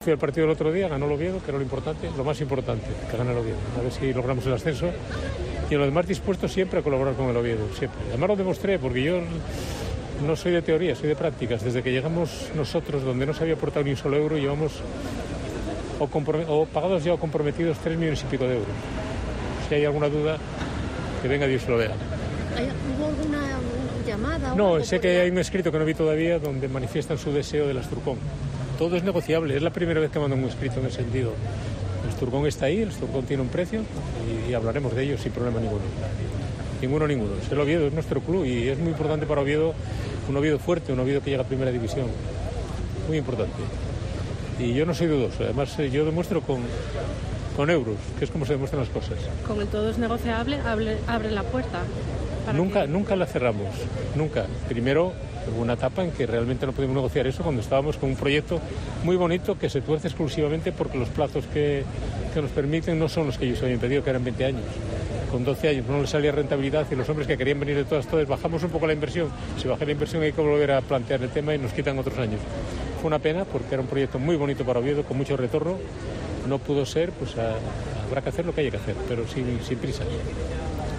fui al partido el otro día, ganó el Oviedo, que era lo importante, lo más importante, que gane el Oviedo. A ver si logramos el ascenso. Y en lo demás dispuesto siempre a colaborar con el Oviedo, siempre. Además lo demostré, porque yo no soy de teoría, soy de prácticas. Desde que llegamos nosotros, donde no se había aportado ni un solo euro, llevamos o pagados ya o comprometidos 3 millones y pico de euros. Si hay alguna duda, que venga Dios y lo vea. ¿Hubo alguna llamada? No, sé que hay un escrito que no vi todavía donde manifiestan su deseo del Asturcón. Todo es negociable, es la primera vez que mandan un escrito en ese sentido. El Asturcón está ahí, el Asturcón tiene un precio y hablaremos de ello sin problema ninguno. Ninguno. El Oviedo es nuestro club y es muy importante para Oviedo, un Oviedo fuerte, un Oviedo que llega a primera división. Muy importante. Y yo no soy dudoso, además yo demuestro con euros, que es como se demuestran las cosas. Con el todo es negociable, abre la puerta. Nunca la cerramos, nunca. Primero hubo una etapa en que realmente no pudimos negociar eso cuando estábamos con un proyecto muy bonito que se tuerce exclusivamente porque los plazos que nos permiten no son los que ellos habían pedido, que eran 20 años. Con 12 años no les salía rentabilidad y los hombres que querían venir de todas bajamos un poco la inversión. Si baja la inversión hay que volver a plantear el tema y nos quitan otros años. Fue una pena porque era un proyecto muy bonito para Oviedo, con mucho retorno. No pudo ser, pues habrá que hacer lo que haya que hacer, pero sin prisas.